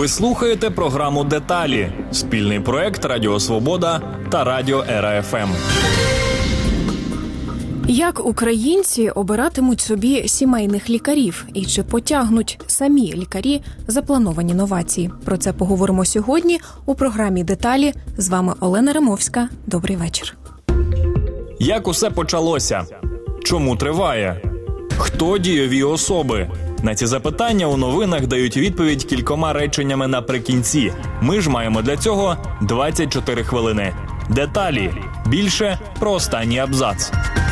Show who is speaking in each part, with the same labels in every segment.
Speaker 1: Ви слухаєте програму «Деталі» – спільний проект Радіо Свобода та Радіо Ера ФМ.
Speaker 2: Як українці обиратимуть собі сімейних лікарів і чи потягнуть самі лікарі заплановані новації? Про це поговоримо сьогодні у програмі «Деталі». З вами Олена Римовська. Добрий вечір.
Speaker 1: Як усе почалося? Чому триває? Хто дієві особи? На ці запитання у новинах дають відповідь кількома реченнями наприкінці. Ми ж маємо для цього 24 хвилини. Деталі. Більше про останній абзац.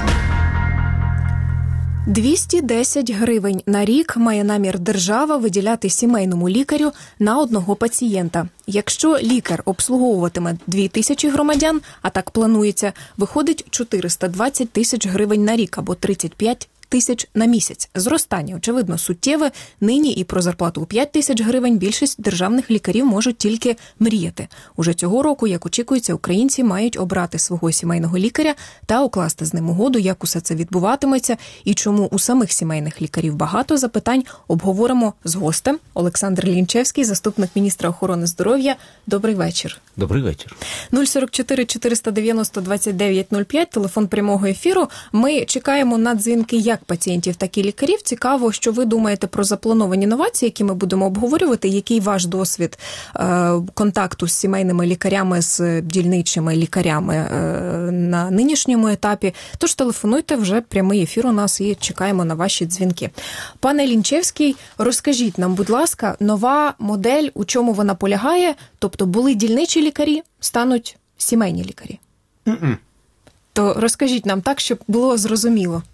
Speaker 2: 210 гривень на рік має намір держава виділяти сімейному лікарю на одного пацієнта. Якщо лікар обслуговуватиме 2000 громадян, а так планується, виходить 420 тисяч гривень на рік або 35 тисяч на місяць. Зростання, очевидно, суттєве. Нині і про зарплату у 5 тисяч гривень більшість державних лікарів можуть тільки мріяти. Уже цього року, як очікується, українці мають обрати свого сімейного лікаря та укласти з ним угоду, як усе це відбуватиметься і чому у самих сімейних лікарів багато запитань, обговоримо з гостем. Олександр Лінчевський, заступник міністра охорони здоров'я. Добрий вечір.
Speaker 3: Добрий вечір.
Speaker 2: 044 490 2905, телефон прямого ефіру. Ми чекаємо на дзвінки як пацієнтів, так і лікарів. Цікаво, що ви думаєте про заплановані новації, які ми будемо обговорювати. Який ваш досвід контакту з сімейними лікарями, з дільничими лікарями на нинішньому етапі? Тож телефонуйте, вже прямий ефір у нас і чекаємо на ваші дзвінки. Пане Лінчевський, розкажіть нам, будь ласка, нова модель, у чому вона полягає? Тобто були дільничі лікарі, стануть сімейні лікарі. То розкажіть нам так, щоб було зрозуміло.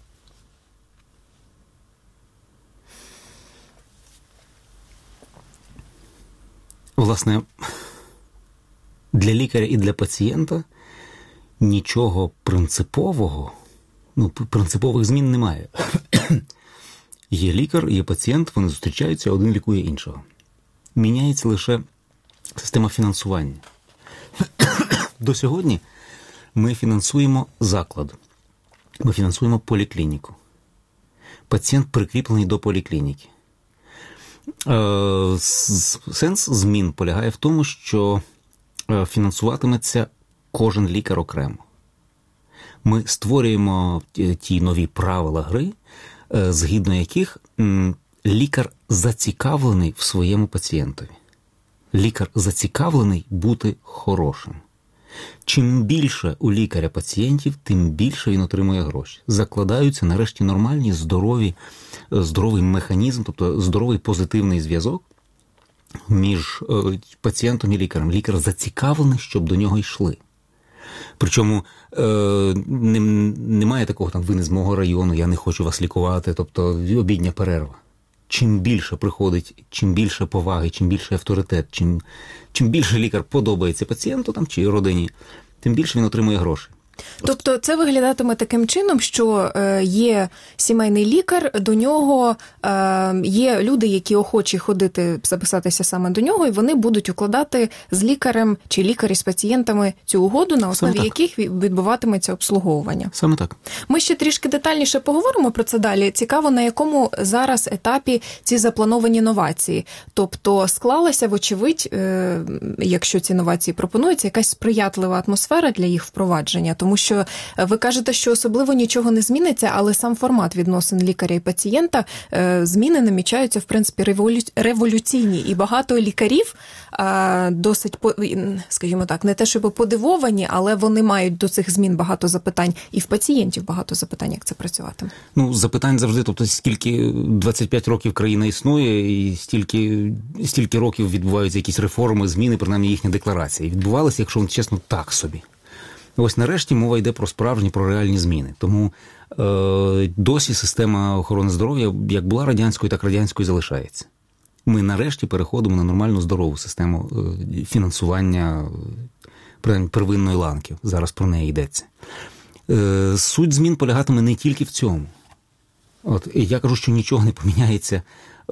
Speaker 3: Власне, для лікаря і для пацієнта нічого принципового, принципових змін немає. Є лікар, є пацієнт, вони зустрічаються, один лікує іншого. Міняється лише система фінансування. До сьогодні ми фінансуємо заклад, ми фінансуємо поліклініку. Пацієнт прикріплений до поліклініки. Сенс змін полягає в тому, що фінансуватиметься кожен лікар окремо. Ми створюємо ті нові правила гри, згідно яких лікар зацікавлений в своєму пацієнтові. Лікар зацікавлений бути хорошим. Чим більше у лікаря пацієнтів, тим більше він отримує гроші. Закладаються нарешті нормальні, здоровий механізм, тобто здоровий позитивний зв'язок між пацієнтом і лікарем. Лікар зацікавлений, щоб до нього йшли. Причому немає такого, ви не з мого району, я не хочу вас лікувати, тобто обідня перерва. Чим більше приходить, чим більше поваги, чим більше авторитет, чим більше лікар подобається пацієнту чи родині, тим більше він отримує гроші.
Speaker 2: Тобто це виглядатиме таким чином, що є сімейний лікар, до нього є люди, які охочі ходити, записатися саме до нього, і вони будуть укладати з лікарем чи лікарі з пацієнтами цю угоду, на основі яких відбуватиметься обслуговування.
Speaker 3: Саме так.
Speaker 2: Ми ще трішки детальніше поговоримо про це далі. Цікаво, на якому зараз етапі ці заплановані новації. Тобто склалася, вочевидь, якщо ці новації пропонуються, якась сприятлива атмосфера для їх впровадження. Тому що ви кажете, що особливо нічого не зміниться, але сам формат відносин лікаря і пацієнта, зміни намічаються, в принципі, революційні. І багато лікарів досить, скажімо так, не те, щоб подивовані, але вони мають до цих змін багато запитань. І в пацієнтів багато запитань, як це працюватиме.
Speaker 3: Запитань завжди. Тобто, скільки 25 років країна існує, і стільки років відбуваються якісь реформи, зміни, принаймні їхні декларації. Відбувалися, якщо чесно, так собі. Ось нарешті мова йде про справжні, про реальні зміни. Тому досі система охорони здоров'я, як була радянською, так радянською залишається. Ми нарешті переходимо на нормальну здорову систему фінансування первинної ланки. Зараз про неї йдеться. Суть змін полягатиме не тільки в цьому. Я кажу, що нічого не поміняється,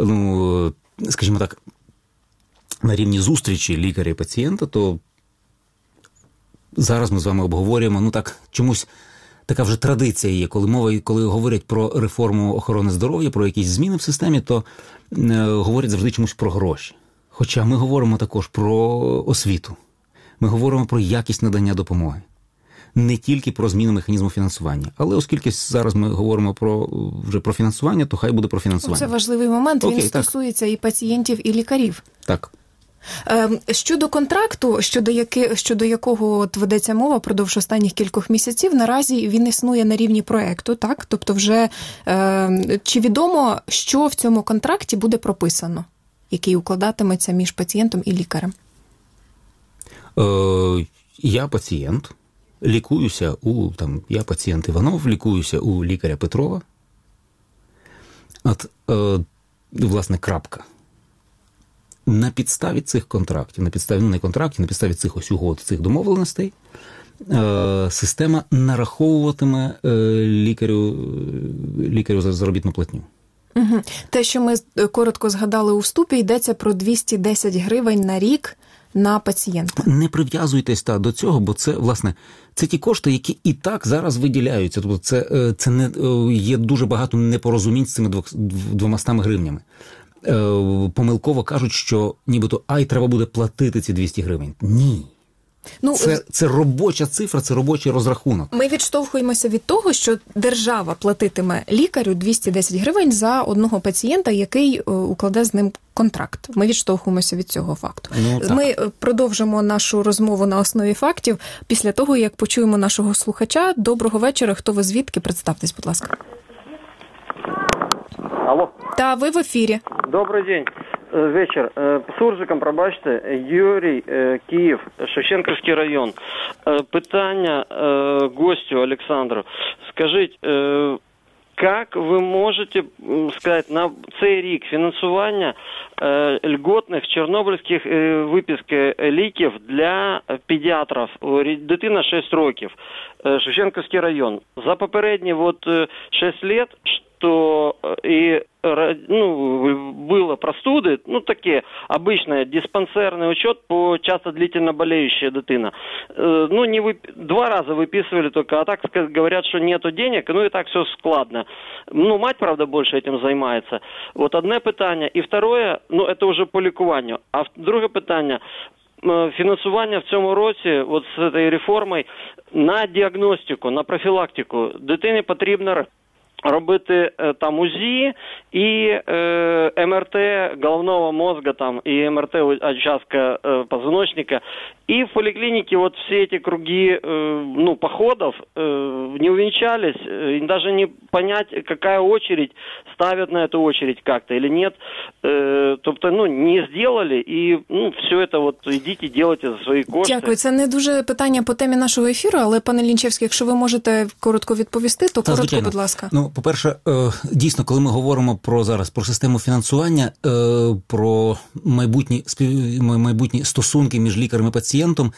Speaker 3: скажімо так, на рівні зустрічі лікаря і пацієнта, то зараз ми з вами обговорюємо, чомусь така вже традиція є, коли говорять про реформу охорони здоров'я, про якісь зміни в системі, то говорять завжди чомусь про гроші. Хоча ми говоримо також про освіту. Ми говоримо про якість надання допомоги. Не тільки про зміну механізму фінансування. Але оскільки зараз ми говоримо вже про фінансування, то хай буде про фінансування.
Speaker 2: Це важливий момент, він стосується і пацієнтів, і лікарів.
Speaker 3: Так.
Speaker 2: Щодо контракту, щодо якого от ведеться мова продовж останніх кількох місяців, наразі він існує на рівні проекту, так? Тобто вже чи відомо, що в цьому контракті буде прописано, який укладатиметься між пацієнтом і лікарем?
Speaker 3: Я пацієнт, лікуюся я пацієнт Іванов, лікуюся у лікаря Петрова. Власне, крапка. На підставі цих контрактів, на підставі цих ось угод, цих домовленостей, система нараховуватиме лікарю за заробітну платню.
Speaker 2: Угу. Те, що ми коротко згадали у вступі, йдеться про 210 гривень на рік на пацієнта. Не прив'язуйтесь
Speaker 3: до цього, бо це, власне, це ті кошти, які і так зараз виділяються. Тобто це не є дуже багато непорозумінь з цими 200 гривнями. Помилково кажуть, що нібито треба буде платити ці 200 гривень. Ні. Це робоча цифра, це робочий розрахунок.
Speaker 2: Ми відштовхуємося від того, що держава платитиме лікарю 210 гривень за одного пацієнта, який укладе з ним контракт. Ми відштовхуємося від цього факту. Ми продовжимо нашу розмову на основі фактів після того, як почуємо нашого слухача. Доброго вечора. Хто ви звідки? Представтесь, будь ласка.
Speaker 4: Алло.
Speaker 2: Та, ви в ефірі.
Speaker 4: Добрий день. Вечір. Суржиком, пробачте, Юрій, Київ, Шевченківський район. Питання гостю Олександру. Скажіть, як ви можете сказати, на цей рік фінансування льготних чорнобильських виписки ліків для педіатрів? Дитина 6 років, Шевченківський район. За попередні 6 років, что было простуды, такие обычные, диспансерный учет по часто длительно болеющая дитина. 2 раза выписывали только, а так говорят, что нету денег, и так все складно. Мать, правда, больше этим занимается. Одне питання. І второе, это уже по лікуванню. А друге питання, фінансування в цьому році, з цією реформою, на діагностику, на профілактику. Дитині потрібно робити там УЗІ і МРТ головного мозга і МРТ участка позвоночника. И в поликлинике все эти круги походов не увенчались, даже не понять, какая очередь, ставят на эту очередь как-то или нет. Тобто, не сделали, и все это идите, делайте за свої кошти.
Speaker 2: Дякую. Це не дуже питання по темі нашого ефіру, але, пане Лінчевський, якщо ви можете коротко відповісти, то коротко,
Speaker 3: звичайно.
Speaker 2: Будь ласка.
Speaker 3: По-перше, дійсно, коли ми говоримо про систему фінансування, про майбутні стосунки між лікарем і пацієнтом,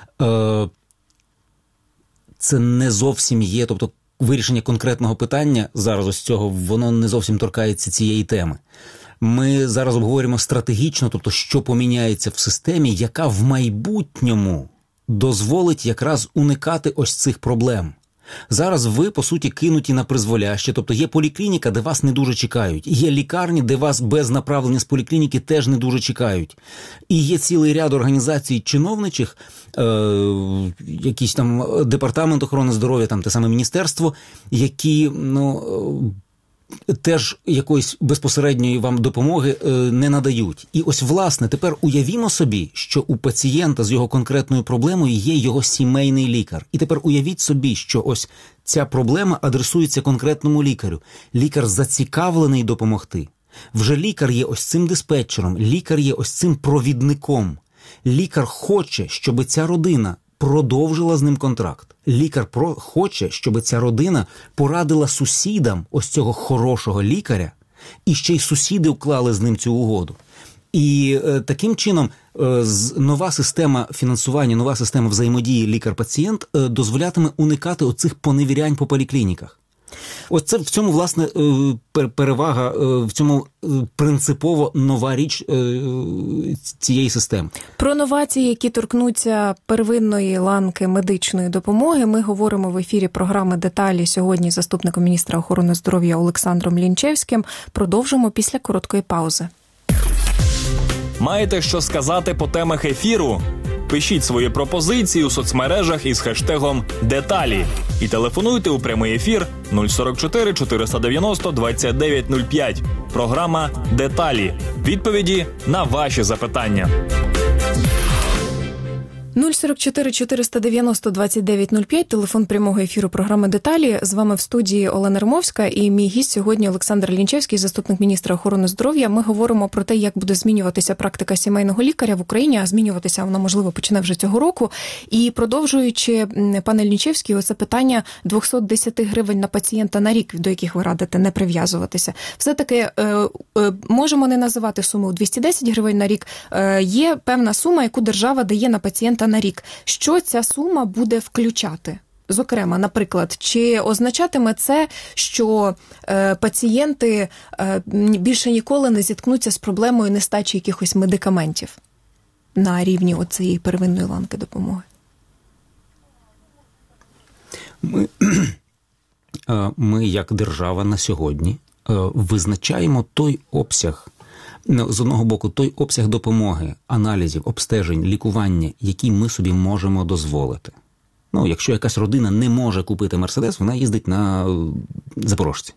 Speaker 3: це не зовсім є, тобто вирішення конкретного питання зараз ось цього, воно не зовсім торкається цієї теми. Ми зараз обговорюємо стратегічно, тобто що поміняється в системі, яка в майбутньому дозволить якраз уникати ось цих проблем. Зараз ви, по суті, кинуті на призволяще, тобто є поліклініка, де вас не дуже чекають, є лікарні, де вас без направлення з поліклініки теж не дуже чекають. І є цілий ряд організацій чиновничих, якийсь там департамент охорони здоров'я, те саме міністерство, які, теж якоїсь безпосередньої вам допомоги не надають. І ось, власне, тепер уявімо собі, що у пацієнта з його конкретною проблемою є його сімейний лікар. І тепер уявіть собі, що ось ця проблема адресується конкретному лікарю. Лікар зацікавлений допомогти. Вже лікар є ось цим диспетчером, лікар є ось цим провідником. Лікар хоче, щоб ця родина продовжила з ним контракт. Лікар хоче, щоб ця родина порадила сусідам ось цього хорошого лікаря, і ще й сусіди вклали з ним цю угоду. І таким чином нова система фінансування, нова система взаємодії лікар-пацієнт дозволятиме уникати оцих поневірянь по поліклініках. Ось це в цьому, власне, перевага, в цьому принципово нова річ цієї системи.
Speaker 2: Про новації, які торкнуться первинної ланки медичної допомоги, ми говоримо в ефірі програми «Деталі» сьогодні з заступником міністра охорони здоров'я Олександром Лінчевським. Продовжимо після короткої паузи.
Speaker 1: Маєте що сказати по темах ефіру? Пишіть свої пропозиції у соцмережах із хештегом «Деталі» і телефонуйте у прямий ефір 044 490 2905. Програма «Деталі». Відповіді на ваші запитання.
Speaker 2: 044 490 2905, телефон прямого ефіру програми «Деталі». З вами в студії Олена Римовська і мій гість сьогодні Олександр Лінчевський, заступник міністра охорони здоров'я. Ми говоримо про те, як буде змінюватися практика сімейного лікаря в Україні, а змінюватися вона, можливо, почне вже цього року. І продовжуючи, пане Лінчевський, оце питання 210 гривень на пацієнта на рік, до яких ви радите не прив'язуватися. Все-таки можемо не називати суму 210 гривень на рік. Є певна сума, яку держава дає на пацієнта на рік. Що ця сума буде включати? Зокрема, наприклад, чи означатиме це, що пацієнти більше ніколи не зіткнуться з проблемою нестачі якихось медикаментів на рівні оцієї первинної ланки допомоги?
Speaker 3: Ми як держава на сьогодні визначаємо той обсяг, з одного боку, той обсяг допомоги, аналізів, обстежень, лікування, який ми собі можемо дозволити. Якщо якась родина не може купити Мерседес, вона їздить на Запорожці.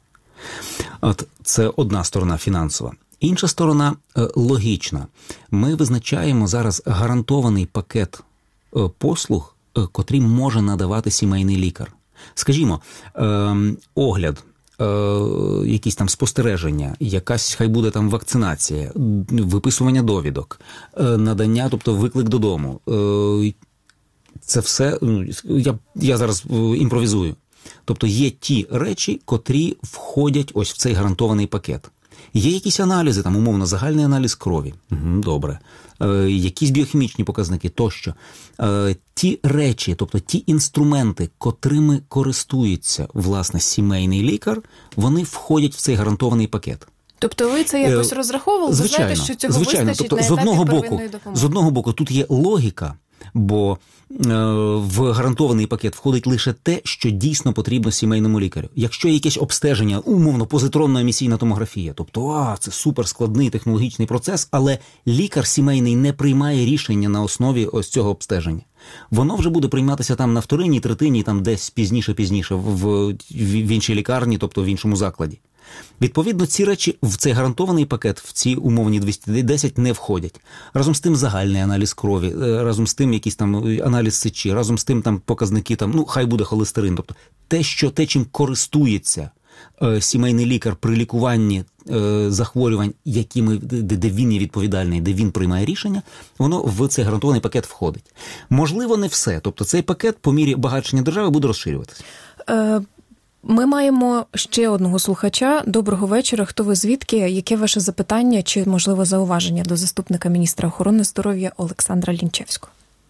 Speaker 3: Це одна сторона фінансова. Інша сторона логічна. Ми визначаємо зараз гарантований пакет послуг, котрий може надавати сімейний лікар. Скажімо, огляд, якісь там спостереження, якась хай буде там вакцинація, виписування довідок, надання, тобто виклик додому. Це все, я зараз імпровізую. Тобто є ті речі, котрі входять ось в цей гарантований пакет. Є якісь аналізи, там умовно загальний аналіз крові. Добре. Якісь біохімічні показники тощо. Ті речі, тобто ті інструменти, котрими користується, власне, сімейний лікар, вони входять в цей гарантований пакет.
Speaker 2: Тобто ви це якось розраховували?
Speaker 3: Звичайно,
Speaker 2: ви знаєте, що цього вистачить
Speaker 3: тобто,
Speaker 2: на етапі первинної допомоги?
Speaker 3: З одного боку, тут є логіка, бо в гарантований пакет входить лише те, що дійсно потрібно сімейному лікарю. Якщо є якесь обстеження, умовно, позитронна емісійна томографія, тобто, це суперскладний технологічний процес, але лікар сімейний не приймає рішення на основі ось цього обстеження. Воно вже буде прийматися там на вторинній, третинній, там десь пізніше, в іншій лікарні, тобто в іншому закладі. Відповідно, ці речі в цей гарантований пакет, в ці умовні 210 не входять. Разом з тим загальний аналіз крові, разом з тим якийсь там аналіз сечі, разом з тим там показники, там, хай буде холестерин. Тобто те, чим користується сімейний лікар при лікуванні захворювань, де він є відповідальний, де він приймає рішення, воно в цей гарантований пакет входить. Можливо, не все. Тобто цей пакет по мірі багатшення держави буде розширюватися.
Speaker 2: Ми маємо ще одного слухача. Доброго вечора. Хто ви, звідки? Яке ваше запитання чи, можливо, зауваження до заступника міністра охорони здоров'я Олександра Лінчевського?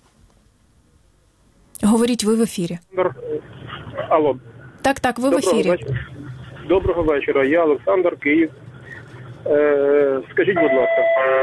Speaker 2: Говоріть, ви в ефірі.
Speaker 5: Алло.
Speaker 2: Так, ви в ефірі.
Speaker 5: Доброго вечора. Я Олександр, Київ. Скажіть, будь ласка,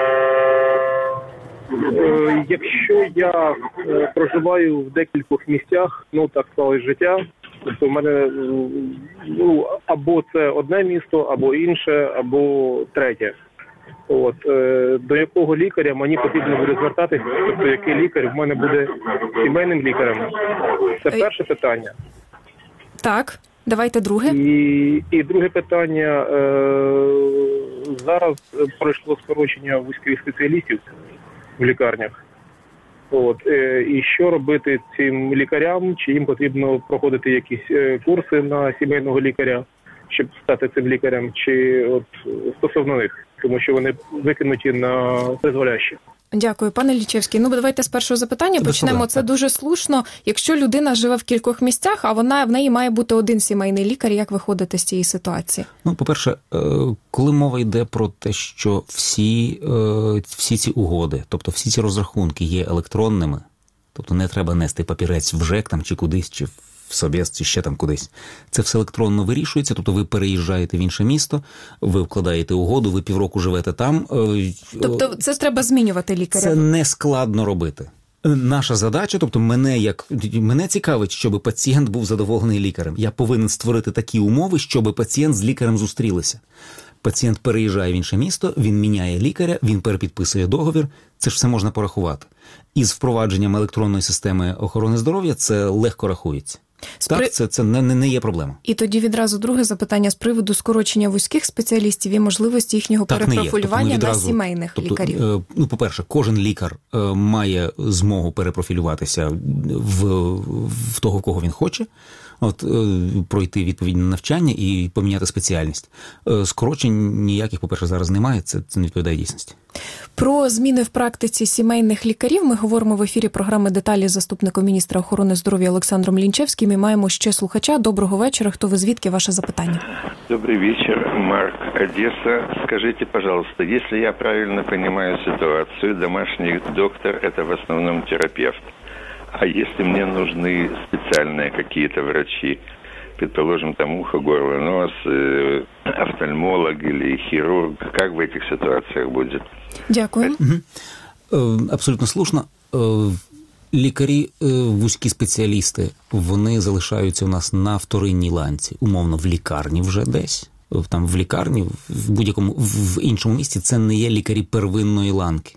Speaker 5: якщо я проживаю в декількох місцях, так склалось життя, тобто в мене або це одне місто, або інше, або третє. До якого лікаря мені потрібно буде звертатися, тобто який лікар в мене буде сімейним лікарем? Це перше питання.
Speaker 2: Так, давайте друге.
Speaker 5: І друге питання. Зараз пройшло скорочення вузьких спеціалістів в лікарнях. І що робити цим лікарям? Чи їм потрібно проходити якісь курси на сімейного лікаря, щоб стати цим лікарем, чи стосовно них? Тому що вони викинуті на призволяще.
Speaker 2: Дякую, пане Лінчевський. Давайте з першого запитання почнемо. Це дуже слушно. Якщо людина живе в кількох місцях, а в неї має бути один сімейний лікар, як виходити з цієї ситуації?
Speaker 3: По-перше, коли мова йде про те, що всі ці угоди, тобто всі ці розрахунки є електронними, тобто не треба нести папірець в ЖЕК там, чи кудись, чи в Собєз, чи ще там кудись. Це все електронно вирішується, тобто ви переїжджаєте в інше місто, ви вкладаєте угоду, ви півроку живете там.
Speaker 2: Тобто це треба змінювати лікаря?
Speaker 3: Це не складно робити. Наша задача, тобто мене цікавить, щоб пацієнт був задоволений лікарем. Я повинен створити такі умови, щоб пацієнт з лікарем зустрілися. Пацієнт переїжджає в інше місто, він міняє лікаря, він перепідписує договір. Це ж все можна порахувати. І з впровадженням електронної системи охорони здоров'я це легко рахується. Так, це не є проблема.
Speaker 2: І тоді відразу друге запитання з приводу скорочення вузьких спеціалістів і можливості їхнього перепрофілювання на сімейних лікарів.
Speaker 3: По-перше, кожен лікар має змогу перепрофілюватися в того, кого він хоче, пройти відповідне навчання і поміняти спеціальність. Скорочень ніяких, по-перше, зараз немає, це не відповідає дійсності.
Speaker 2: Про зміни в практиці сімейних лікарів ми говоримо в ефірі програми «Деталі» з заступником міністра охорони здоров'я Олександром Лінчевським. І маємо ще слухача. Доброго вечора. Хто ви, звідки? Ваше запитання.
Speaker 6: Добрый вечер, Марк, Одесса. Скажите, пожалуйста, если я правильно понимаю ситуацию, домашний доктор – это в основном терапевт. А если мне нужны специальные какие-то врачи, предположим, там ухо, горло, нос, офтальмолог или хирург, как в этих ситуациях будет?
Speaker 2: Дякую.
Speaker 3: Абсолютно слушно. Лікарі, вузькі спеціалісти, вони залишаються у нас на вторинній ланці, умовно в лікарні вже десь. Там в лікарні, в іншому місці це не є лікарі первинної ланки.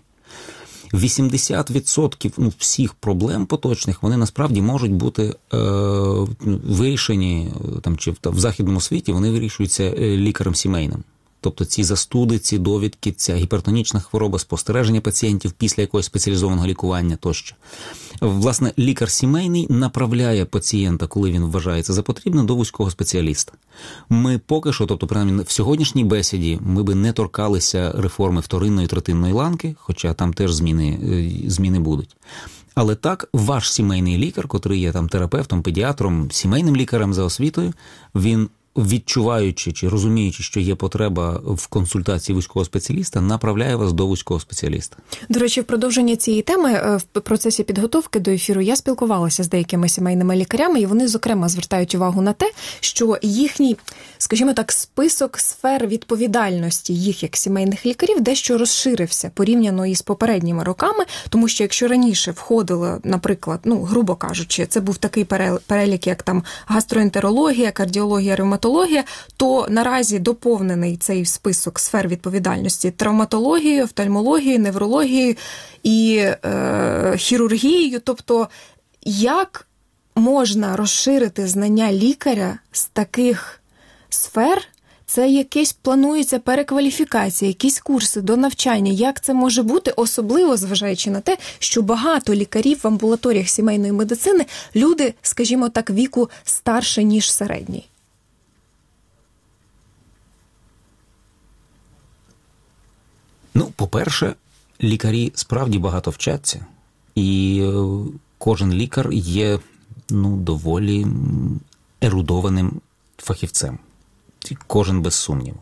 Speaker 3: 80% всіх проблем поточних, вони насправді можуть бути вирішені, чи в західному світі вони вирішуються лікарем сімейним. Тобто ці застуди, ці довідки, ця гіпертонічна хвороба, спостереження пацієнтів після якогось спеціалізованого лікування тощо. Власне, лікар сімейний направляє пацієнта, коли він вважається за потрібне, до вузького спеціаліста. Ми поки що, тобто принаймні в сьогоднішній бесіді, ми би не торкалися реформи вторинної, третинної ланки, хоча там теж зміни будуть. Але так, ваш сімейний лікар, котрий є там терапевтом, педіатром, сімейним лікарем за освітою, він, відчуваючи чи розуміючи, що є потреба в консультації вузького спеціаліста, направляє вас до вузького спеціаліста. До
Speaker 2: речі, в продовження цієї теми в процесі підготовки до ефіру я спілкувалася з деякими сімейними лікарями, і вони, зокрема, звертають увагу на те, що їхній, скажімо так, список сфер відповідальності їх як сімейних лікарів дещо розширився порівняно із попередніми роками, тому що якщо раніше входило, наприклад, грубо кажучи, це був такий перелік, як там гастроентерологія, кардіологія, ревматологія, то наразі доповнений цей список сфер відповідальності травматологією, офтальмологією, неврологією і хірургією. Тобто, як можна розширити знання лікаря з таких сфер? Це якесь планується перекваліфікація, якісь курси до навчання. Як це може бути, особливо зважаючи на те, що багато лікарів в амбулаторіях сімейної медицини люди, скажімо так, віку старше, ніж середній?
Speaker 3: По-перше, лікарі справді багато вчаться, і кожен лікар є, доволі ерудованим фахівцем. Кожен без сумніву.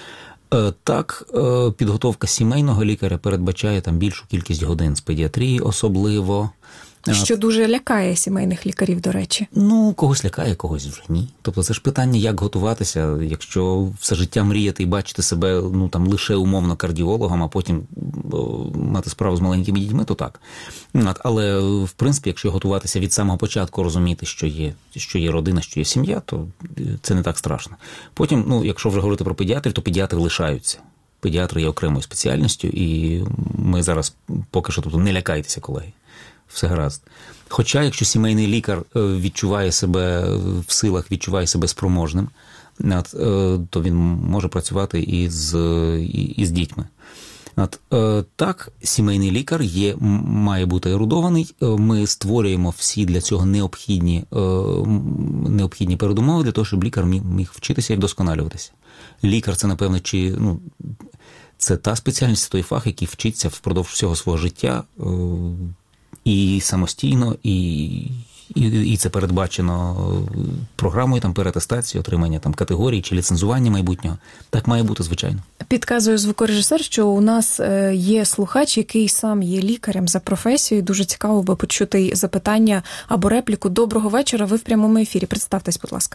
Speaker 3: Так, підготовка сімейного лікаря передбачає там більшу кількість годин з педіатрії особливо.
Speaker 2: Що дуже лякає сімейних лікарів, до речі.
Speaker 3: Когось лякає, когось вже ні. Тобто це ж питання, як готуватися, якщо все життя мріяти і бачити себе, лише умовно кардіологом, а потім мати справу з маленькими дітьми, то так. Але, в принципі, якщо готуватися від самого початку, розуміти, що є родина, що є сім'я, то це не так страшно. Потім, якщо вже говорити про педіатрів, то педіатри лишаються. Педіатри є окремою спеціальністю, і ми зараз поки що, не лякайтеся, колеги. Все гаразд. Хоча, якщо сімейний лікар відчуває себе в силах, відчуває себе спроможним, то він може працювати і з дітьми. Так, сімейний лікар має бути ерудований. Ми створюємо всі для цього необхідні передумови для того, щоб лікар міг вчитися і вдосконалюватися. Лікар – це, напевно, це та спеціальність, той фах, який вчиться впродовж всього свого життя і самостійно, і це передбачено програмою переатестації, отримання категорій чи ліцензування майбутнього. Так має бути, звичайно.
Speaker 2: Підказує звукорежисер, що у нас є слухач, який сам є лікарем за професією. Дуже цікаво би почути запитання або репліку. Доброго вечора, ви в прямому ефірі. Представтесь, будь ласка.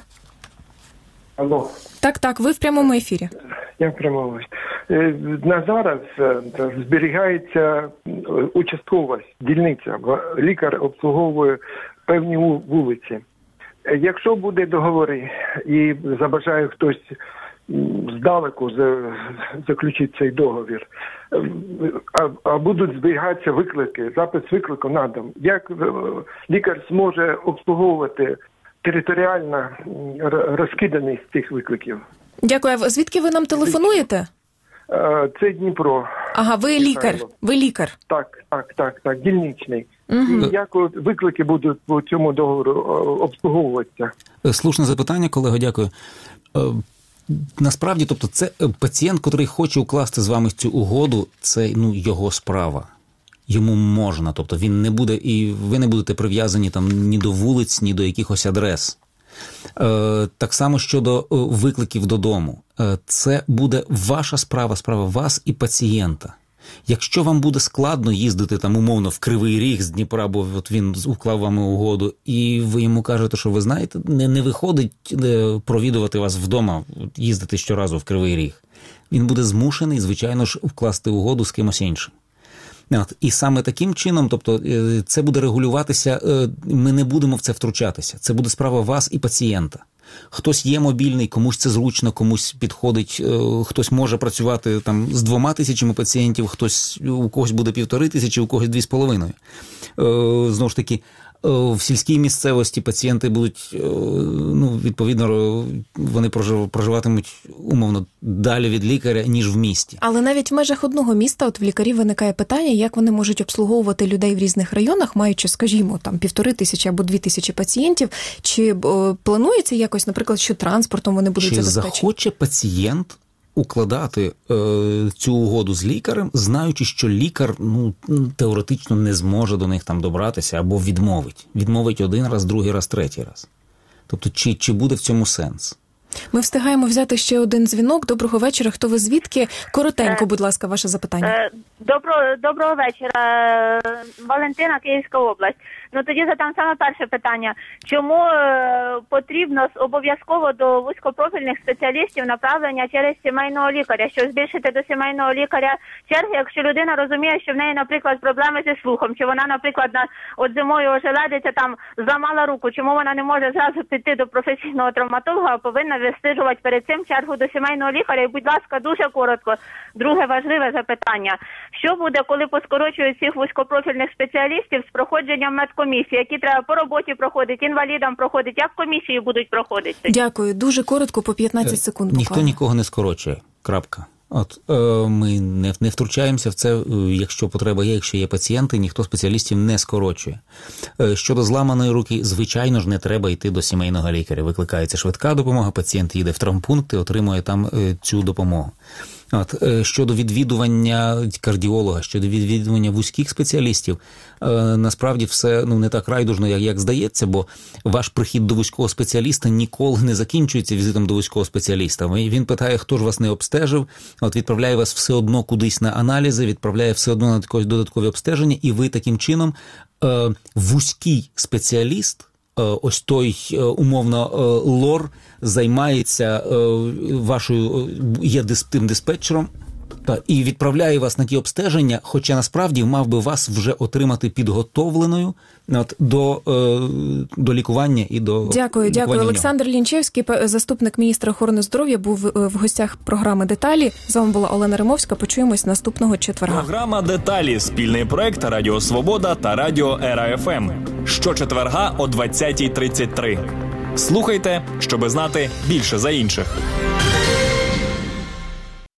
Speaker 7: Алло.
Speaker 2: Так, ви в прямому ефірі.
Speaker 7: Я в прямому. На зараз зберігається участковість, дільниця. Лікар обслуговує певні вулиці. Якщо буде договори і забажає хтось здалеку заключити цей договір. А будуть зберігатися виклики, запис виклику на дом. Як лікар зможе обслуговувати територіальну розкиданість цих викликів?
Speaker 2: Дякую. А звідки ви нам телефонуєте?
Speaker 7: Це Дніпро.
Speaker 2: Ага, ви лікар. Ви лікар.
Speaker 7: Так, дільничний. І як виклики будуть по цьому договору обслуговуватися?
Speaker 3: Слушне запитання, колего, дякую. Насправді, тобто, це пацієнт, котрий хоче укласти з вами цю угоду, це його справа. Йому можна, тобто він не буде, і ви не будете прив'язані там ні до вулиць, ні до якихось адрес. Так само щодо викликів додому. Це буде ваша справа, справа вас і пацієнта. Якщо вам буде складно їздити там умовно в Кривий Ріг з Дніпра, бо от він уклав вами угоду, і ви йому кажете, що ви знаєте, не виходить провідувати вас вдома, їздити щоразу в Кривий Ріг. Він буде змушений, звичайно ж, вкласти угоду з кимось іншим. І саме таким чином, тобто, це буде регулюватися, ми не будемо в це втручатися. Це буде справа вас і пацієнта. Хтось є мобільний, комусь це зручно, комусь підходить, хтось може працювати там з 2000 пацієнтів, у когось буде 1500, у когось 2500. Знову ж таки, в сільській місцевості пацієнти будуть, відповідно, вони проживатимуть умовно далі від лікаря, ніж в місті.
Speaker 2: Але навіть в межах одного міста в лікарів виникає питання, як вони можуть обслуговувати людей в різних районах, маючи, скажімо, там 1500 або 2000 пацієнтів. Чи планується якось, наприклад, що транспортом вони будуть забезпечені?
Speaker 3: Чи захоче пацієнт укладати цю угоду з лікарем, знаючи, що лікар теоретично не зможе до них там добратися або відмовить. Відмовить один раз, другий раз, третій раз. Тобто, чи буде в цьому сенс?
Speaker 2: Ми встигаємо взяти ще один дзвінок. Доброго вечора. Хто ви звідки? Коротенько, будь ласка, ваше запитання.
Speaker 8: Доброго вечора. Валентина, Київська область. Тоді задам саме перше питання. Чому потрібно обов'язково до вузькопрофільних спеціалістів направлення через сімейного лікаря? Щоб збільшити до сімейного лікаря черги, якщо людина розуміє, що в неї, наприклад, проблеми зі слухом, чи вона, наприклад, от зимою ожеледиться, там зламала руку, чому вона не може зразу піти до професійного травматолога, а повинна вистежувати перед цим чергу до сімейного лікаря? І, будь ласка, дуже коротко, друге важливе запитання. Що буде, коли поскорочують цих вузькопрофільних спеціалістів з проходженням медкомісії, які треба по роботі проходити, інвалідам проходити, як комісії будуть проходити?
Speaker 2: Дякую. Дуже коротко, по 15 секунд буквально.
Speaker 3: Ніхто нікого не скорочує. Крапка. Ми не втручаємося в це, якщо потреба є, якщо є пацієнти, ніхто спеціалістів не скорочує. Щодо зламаної руки, звичайно ж, не треба йти до сімейного лікаря. Викликається швидка допомога, пацієнт їде в травмпункт і отримує там цю допомогу. Щодо відвідування кардіолога, щодо відвідування вузьких спеціалістів, насправді все не так райдужно, як здається, бо ваш прихід до вузького спеціаліста ніколи не закінчується візитом до вузького спеціаліста. Він питає, хто ж вас не обстежив, відправляє вас все одно кудись на аналізи, відправляє все одно на якісь додаткові обстеження, і ви таким чином вузький спеціаліст, ось той, умовно, лор, займається вашою, є тим диспетчером, і відправляє вас на ті обстеження, хоча насправді мав би вас вже отримати підготовленою до лікування і до
Speaker 2: Дякую. Олександр Лінчевський, заступник міністра охорони здоров'я, був в гостях програми «Деталі». З вами була Олена Римовська. Почуємось наступного четверга.
Speaker 1: Програма «Деталі» – спільний проект Радіо Свобода та Радіо Ера ФМ. Щочетверга о 20:33. Слухайте, щоби знати більше за інших.